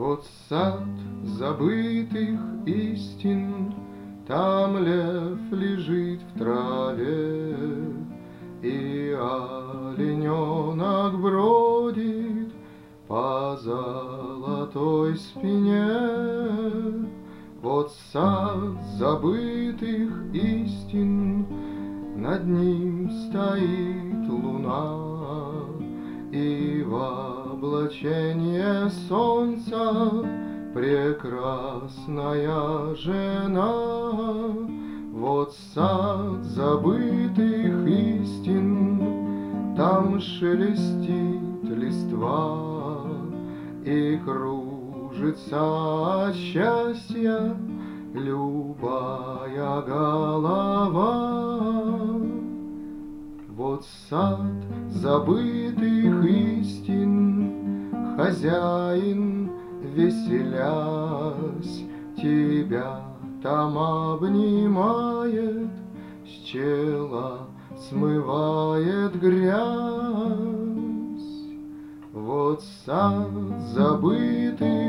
Вот сад забытых истин, там лев лежит в траве, и олененок бродит по золотой спине. Вот сад забытых истин, над ним стоит луна, и в облаченье солнца прекрасная жена. Вот сад забытых истин, там шелестит листва, и кружится от счастья любая голова. Вот сад забытых истин, хозяин, веселясь, тебя там обнимает, с чела смывает грязь. Вот сад забытых